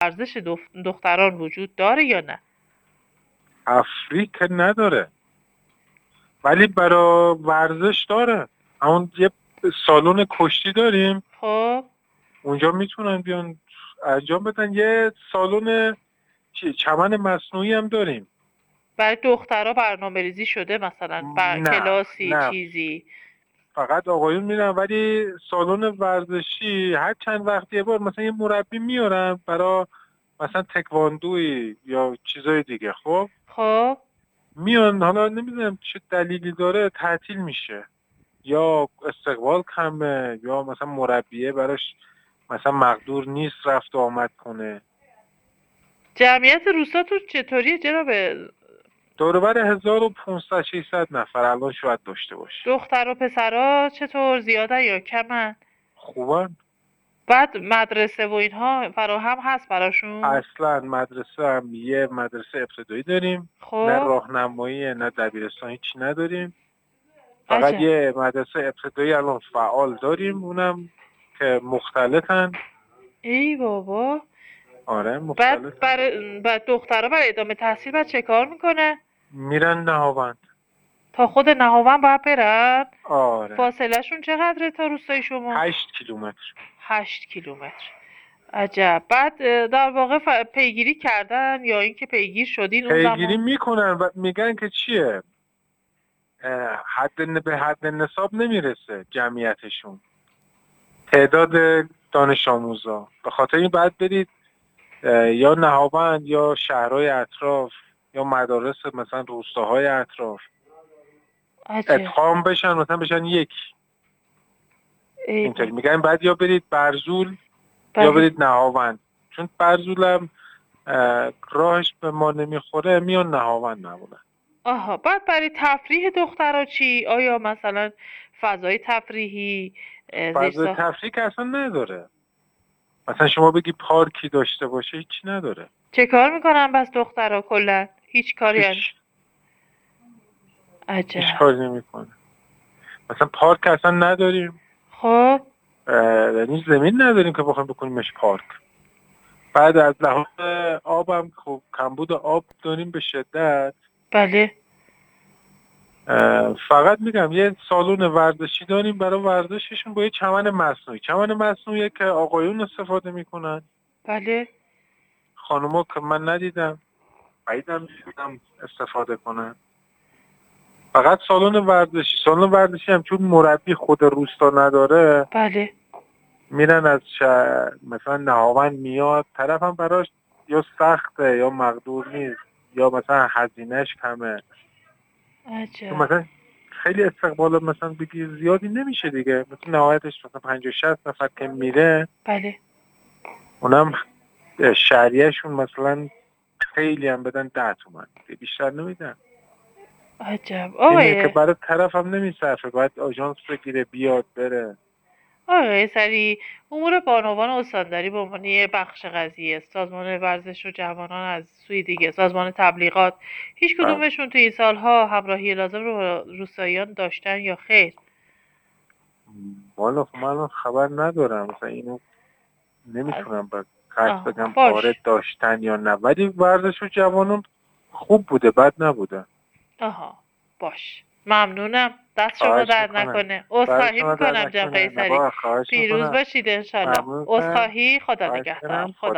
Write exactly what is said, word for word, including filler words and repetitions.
ورزش دف- دختران وجود داره یا نه؟ تفریح که نداره، ولی برای ورزش داره. همون یه سالن کشتی داریم، خب اونجا میتونن بیان انجام بدن. یه سالن چی چمن مصنوعی هم داریم. برای دخترها برنامه ریزی شده مثلا بر نه کلاسی نه چیزی؟ فقط آقایون میرن، ولی سالن ورزشی هر چند وقت یه بار مثلا یه مربی میارن برای مثلا تکواندوی یا چیزای دیگه. خب خب میان، حالا نمیدونم چه دلیلی داره تعطیل میشه، یا استقبال کمه، یا مثلا مربیه براش مثلا مقدور نیست رفت و آمد کنه. جمعیت روستاتون چطوریه جناب؟ دوربر هزار و پونصد ششصد نفر الان شاید داشته باشه. دختر و پسرها چطور، زیاده یا کمن؟ خوبن. بعد مدرسه و اینها فراهم هست براشون؟ اصلا مدرسه هم یه مدرسه ابتدایی داریم، نه خب راهنمایی نه دبیرستان، هیچی نداریم. فقط عجب. یه مدرسه ابتدایی الان فعال داریم، اونم که مختلطن. ای بابا. آره بعد مختلطن. برای بعد دخترها برای ادامه تحصیل بعد چه کار میکنه؟ میرن نهاوند. تا خود نهاون باید برن؟ آره فاصله شون چقدره تا روستای شما؟ هشت کیلومتر. هشت کیلومتر. عجب. بعد در واقع ف- پیگیری کردن یا اینکه پیگیر شدین اون پیگیری زمان؟ میکنن و میگن که چیه، اه، حد به حد نصاب نمیرسه جمعیتشون، تعداد دانش آموزا. به خاطر این باید برید اه، یا نهاوند یا شهرهای اطراف یا مدارس مثلا روستاهای اطراف عجب. ادغام بشن، مثلا بشن یک. ای اینطوری بابا. میگن بعد یا برید برزول یا بله. برید نهاوند، چون برزولم اه، راهش به ما نمیخوره، میان نهاوند نمونن. آها. بعد برای تفریح دخترها چی؟ آیا مثلا فضای تفریحی اه، زیر فضای ساخت؟ تفریح که اصلا نداره. مثلا شما بگی پارکی داشته باشه، هیچی نداره. چه کار میکنن بس دخترها کلا؟ هیچ کاری هست؟ هیچ عجب. هیچ کاری نمیکنه. مثلا پارک اصلا نداریم، خب یعنی زمین نداریم که بخوایم بکنیمش پارک. بعد از لحاظ آب هم خب کمبود آب داریم به شدت. بله. فقط میگم یه سالن ورزشی داریم برای ورزششون با یه چمن مصنوعی. چمن مصنوعی که آقایون استفاده میکنن، بله. خانوما که من ندیدم، بعیدم دیدم استفاده کنن. فقط سالن ورزشی. سالن ورزشی هم چون مربی خود روستا نداره، بله. میرن از شهر مثلا نهاوند میاد، طرف هم براش یا سخته یا مقدور نیست یا مثلا هزینهش کمه. عجب. تو مثلا خیلی استقبال مثلا بگی زیادی نمیشه دیگه، مثلا نهایتش مثلا پنجاه شصت نفر که میره، بله. اونم شهریهشون مثلا خیلی هم بدن ده تومن، بیشتر نمیدن. عجب. اینه که آقای برای طرف هم نمیصرفه، باید آژانس بگیره بیاد بره. آقای سری، امور بانوان استانداری به عنوان یه بخش قضیه، سازمان ورزش و جوانان از سوی دیگه سازمان تبلیغات، هیچ کدومشون تو این سالها همراهی لازم رو با روستاییان داشتن یا خیر؟ والا من خبر ندارم، مثلا اینو نمیتونم با قطع آه بگم باش. آره داشتن یا نه، ولی ورزش و جوانان خوب بوده، بد نبوده. آها باش. ممنونم. دست شما خواهش درد میکنم. نکنه. برای عذرخواهی شما در میکنم جان نکنه. قیصری. نبا خواهش پیروز میکنم. باشید انشالله. ممنونم. عذرخواهی. خدا خواهش نگهدار. میکنم. خدا